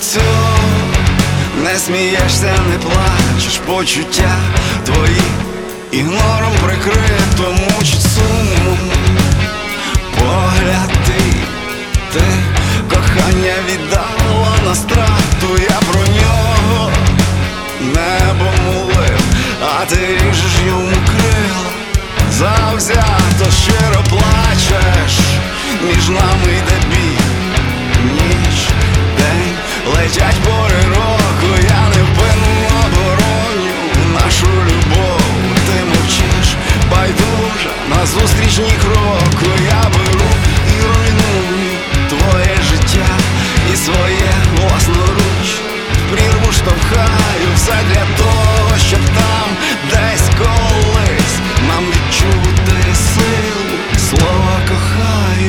цю, не смієшся, не плачеш, почуття твої ігнором прикрито, мучить сумом. Погляд ти кохання віддала на страту, я про нього небо молив, а ти ріжеш йому крила. Завзято щиро плачеш, між нами йде бій. Ніч, день, летять пори року, я невпинно бороню нашу любов. Ти мовчиш, байдуже, назустріч ні кроку. Я беру і руйную твоє життя і своє власноруч. В прірву штовхаю все для того, щоб там десь колись нам відчути силу слова кохаю.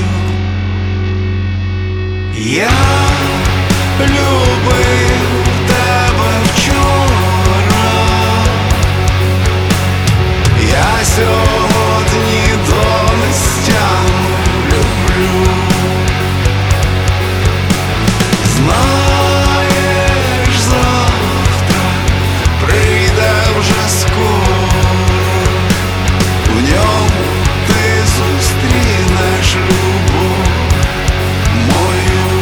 Я любив тебе вчора, я сьогодні до нестями люблю. Знаєш, завтра прийде вже скоро, в ньому ти зустрінеш любов мою.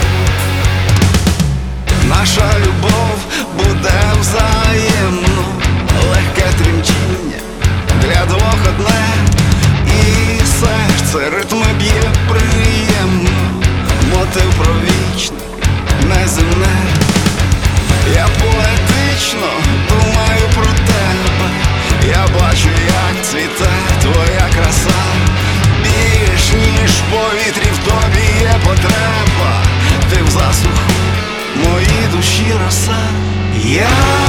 Наша любов буде взаємно, легке тремтіння для двох одне, і серце ритми б'є приємно. Мотив про вічне, неземне. Я поетично думаю про тебе, я бачу, як цвіте твоя краса. Більш ніж в повітрі в тобі є потреба, ти в засуху моїй душі роса. Я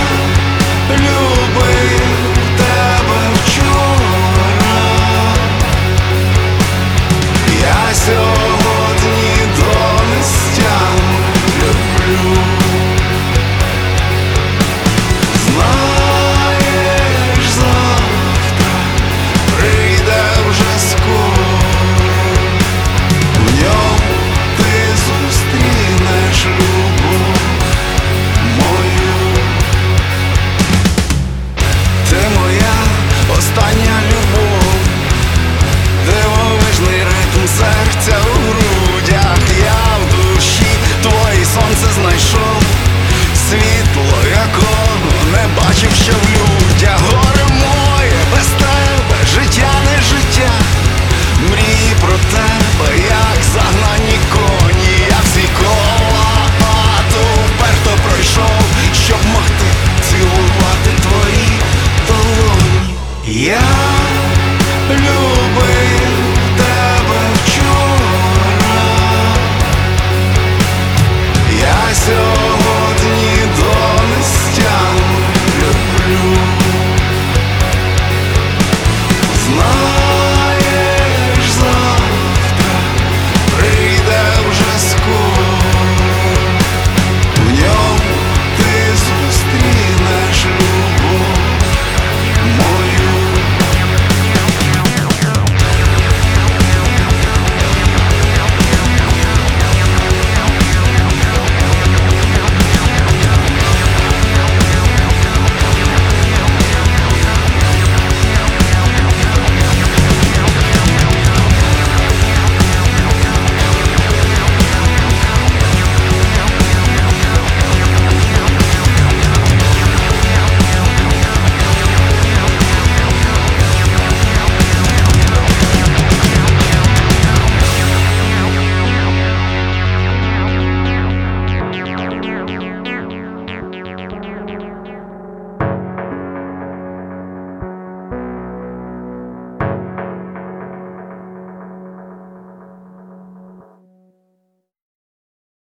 любив тебе вчора, я сьогодні до нестями люблю. Знаєш, завтра прийде вже скоро, в ньому ти зустрінеш любов мою. Ти моя остання любов, дивовижний ритм серця у грудях. Я в душі твоє сонце знайшов, світло якого не бачив ще в людях. Горе моє, без тебе життя не життя. Мрії про тебе, як загнані коні. Я всі кола аду вперто пройшов, щоб могти цілувати твої долоні. Я любив